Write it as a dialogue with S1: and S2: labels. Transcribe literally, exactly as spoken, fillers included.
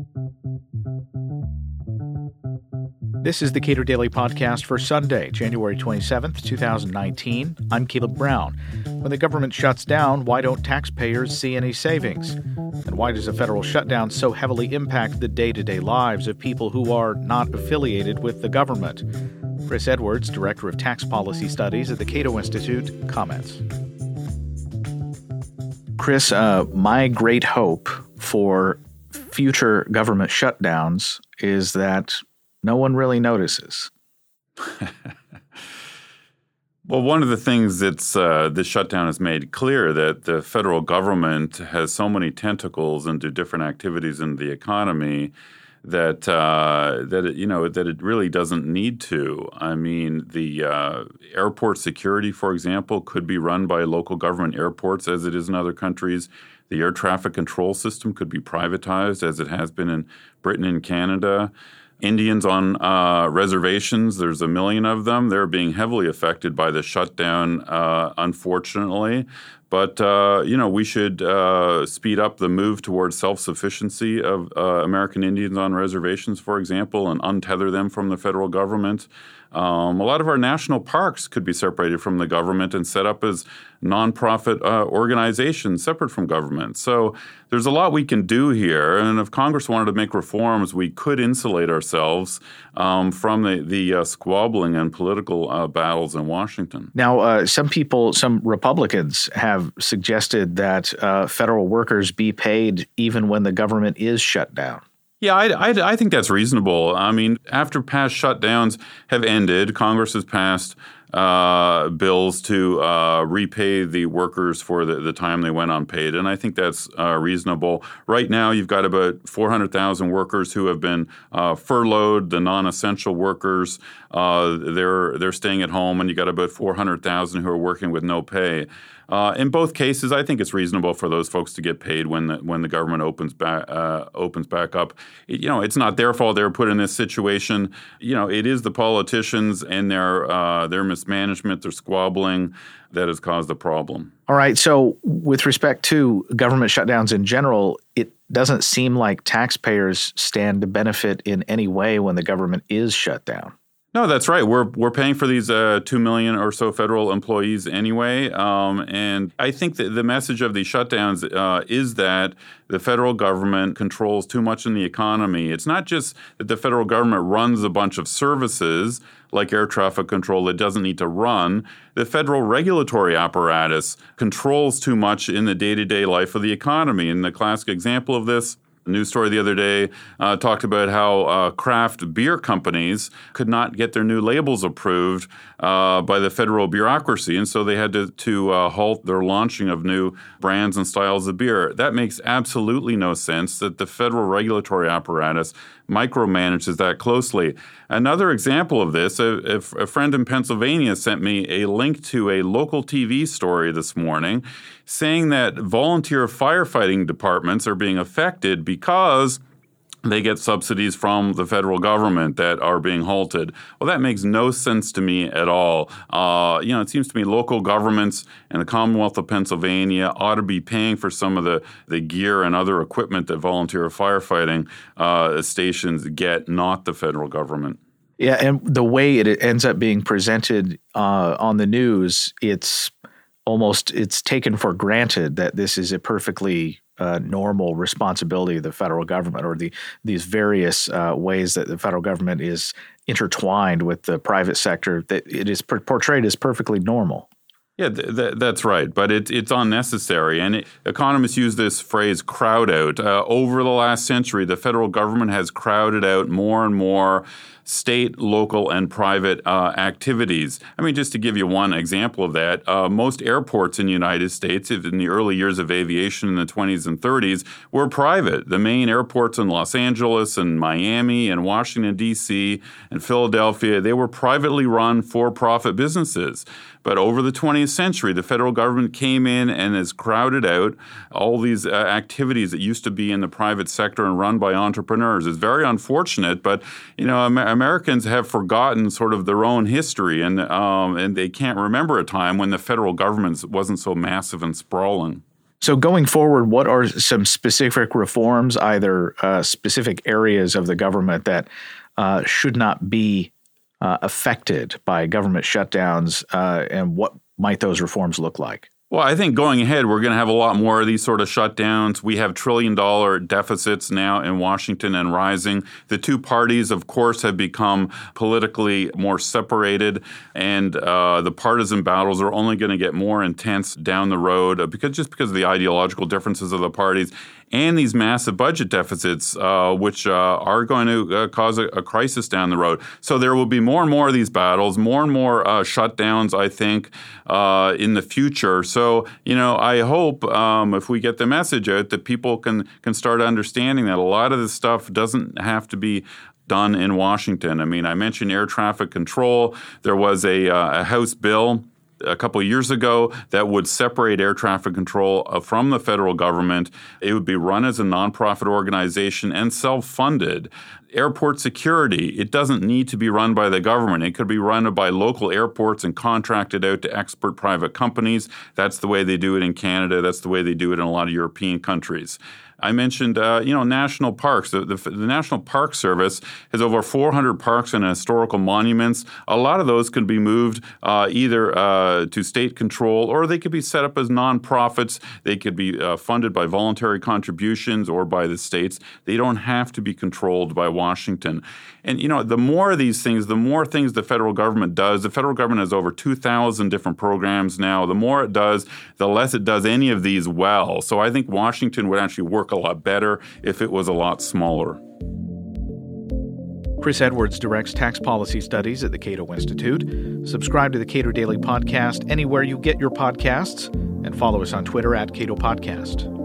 S1: This is the Cato Daily Podcast for Sunday, January twenty-seventh, twenty nineteen. I'm Caleb Brown. When the government shuts down, why don't taxpayers see any savings? And why does a federal shutdown so heavily impact the day-to-day lives of people who are not affiliated with the government? Chris Edwards, Director of Tax Policy Studies at the Cato Institute, comments. Chris, uh, my great hope for future government shutdowns is that no one really notices.
S2: Well, one of the things that's uh, this shutdown has made clear that the federal government has so many tentacles into different activities in the economy that uh, that it, you know that it really doesn't need to. I mean, the uh, airport security, for example, could be run by local government airports, as it is in other countries. The air traffic control system could be privatized, as it has been in Britain and Canada. Indians on uh, reservations, there's a million of them. They're being heavily affected by the shutdown, uh, unfortunately. But, uh, you know, we should uh, speed up the move towards self-sufficiency of uh, American Indians on reservations, for example, and untether them from the federal government. Um, a lot of our national parks could be separated from the government and set up as nonprofit uh, organizations separate from government. So there's a lot we can do here. And if Congress wanted to make reforms, we could insulate ourselves um, from the, the uh, squabbling and political uh, battles in Washington.
S1: Now, uh, some people, some Republicans have suggested that uh, federal workers be paid even when the government is shut down.
S2: Yeah, I, I, I think that's reasonable. I mean, after past shutdowns have ended, Congress has passed uh, bills to uh, repay the workers for the, the time they went unpaid, and I think that's uh, reasonable. Right now, you've got about four hundred thousand workers who have been uh, furloughed, the non-essential workers. Uh, they're they're staying at home, and you got about four hundred thousand who are working with no pay. Uh, in both cases, I think it's reasonable for those folks to get paid when the when the government opens back uh, opens back up. It, you know, it's not their fault they were put in this situation. You know, it is the politicians and their uh, their mismanagement, their squabbling that has caused the problem.
S1: All right. So, with respect to government shutdowns in general, it doesn't seem like taxpayers stand to benefit in any way when the government is shut down.
S2: No, that's right. We're we're paying for these uh, two million or so federal employees anyway, um, and I think that the message of these shutdowns uh, is that the federal government controls too much in the economy. It's not just that the federal government runs a bunch of services like air traffic control that doesn't need to run. The federal regulatory apparatus controls too much in the day-to-day life of the economy. And the classic example of this, a news story the other day uh, talked about how uh, craft beer companies could not get their new labels approved uh, by the federal bureaucracy, and so they had to, to uh, halt their launching of new brands and styles of beer. That makes absolutely no sense that the federal regulatory apparatus micromanages that closely. Another example of this, a, a friend in Pennsylvania sent me a link to a local T V story this morning saying that volunteer firefighting departments are being affected because they get subsidies from the federal government that are being halted. Well, that makes no sense to me at all. Uh, you know, it seems to me local governments in the Commonwealth of Pennsylvania ought to be paying for some of the, the gear and other equipment that volunteer firefighting uh, stations get, not the federal government.
S1: Yeah, and the way it ends up being presented uh, on the news, it's almost it's taken for granted that this is a perfectly uh, normal responsibility of the federal government, or the these various uh, ways that the federal government is intertwined with the private sector, that it is per- portrayed as perfectly normal.
S2: Yeah, th- th- that's right. But it, it's unnecessary. And it, economists use this phrase crowd out. Uh, over the last century, the federal government has crowded out more and more state, local, and private uh, activities. I mean, just to give you one example of that, uh, most airports in the United States in the early years of aviation in the twenties and thirties were private. The main airports in Los Angeles and Miami and Washington, D C and Philadelphia, they were privately run for-profit businesses. But over the twentieth century, the federal government came in and has crowded out all these uh, activities that used to be in the private sector and run by entrepreneurs. It's very unfortunate, but you know, Am- Americans have forgotten sort of their own history, and um, and they can't remember a time when the federal government wasn't so massive and sprawling.
S1: So going forward, what are some specific reforms, either uh, specific areas of the government that uh, should not be uh, affected by government shutdowns, uh, and what might those reforms look like?
S2: Well, I think going ahead, we're going to have a lot more of these sort of shutdowns. We have trillion-dollar deficits now in Washington and rising. The two parties, of course, have become politically more separated, and uh, the partisan battles are only going to get more intense down the road uh, because just because of the ideological differences of the parties and these massive budget deficits, uh, which uh, are going to uh, cause a, a crisis down the road. So there will be more and more of these battles, more and more uh, shutdowns, I think, uh, in the future. So, you know, I hope um, if we get the message out that people can, can start understanding that a lot of this stuff doesn't have to be done in Washington. I mean, I mentioned air traffic control. There was a, uh, a House bill a couple of years ago that would separate air traffic control from the federal government. It would be run as a nonprofit organization and self-funded. Airport security, it doesn't need to be run by the government. It could be run by local airports and contracted out to expert private companies. That's the way they do it in Canada. That's the way they do it in a lot of European countries. I mentioned, uh, you know, national parks. The, the, the National Park Service has over four hundred parks and historical monuments. A lot of those could be moved uh, either uh, to state control, or they could be set up as nonprofits. They could be uh, funded by voluntary contributions or by the states. They don't have to be controlled by Washington. And, you know, the more of these things, the more things the federal government does. The federal government has over two thousand different programs now. The more it does, the less it does any of these well. So I think Washington would actually work a lot better if it was a lot smaller.
S1: Chris Edwards directs tax policy studies at the Cato Institute. Subscribe to the Cato Daily Podcast anywhere you get your podcasts, and follow us on Twitter at Cato Podcast.